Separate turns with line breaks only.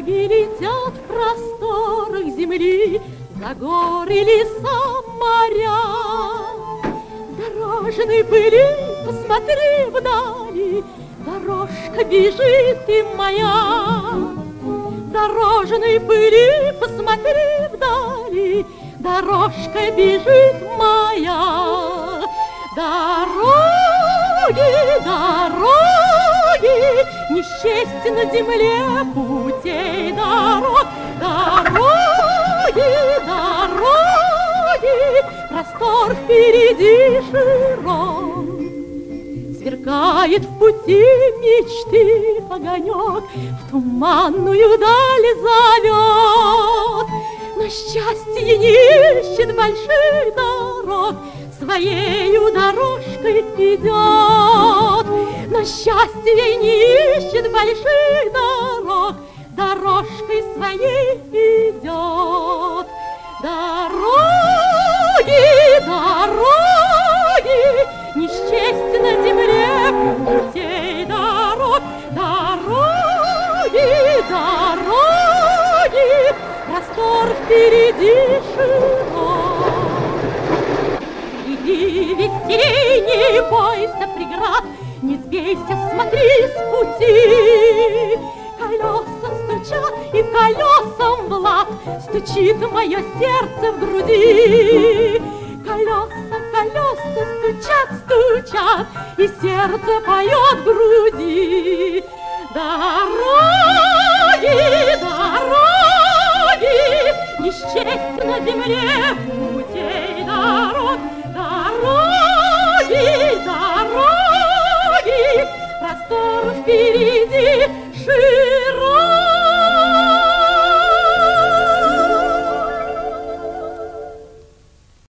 Дороги летят в просторах земли, за горы, леса, моря. Дорожной пыли посмотри вдали, дорожка бежит и моя. Дорожной пыли посмотри вдали, дорожка бежит моя. Дороги, дороги, не счесть на земле путей дорог. Дороги, дороги, простор впереди широк. Сверкает в пути мечты огонек, в туманную даль зовет. Но счастье не ищет больших дорог, своею дорожкой идет. Но счастье не ищет больших дорог, дорожкой своей идет. Дороги, дороги, не счесть на земле путей дорог. Дороги, дороги, простор впереди широк. Иди веселей, не бойся преград, не сбейся, смотри с пути. Колеса стучат, и колесам в лад стучит мое сердце в груди. Колеса, колеса стучат, стучат, и сердце поет в груди. Дороги, дороги, не счесть на земле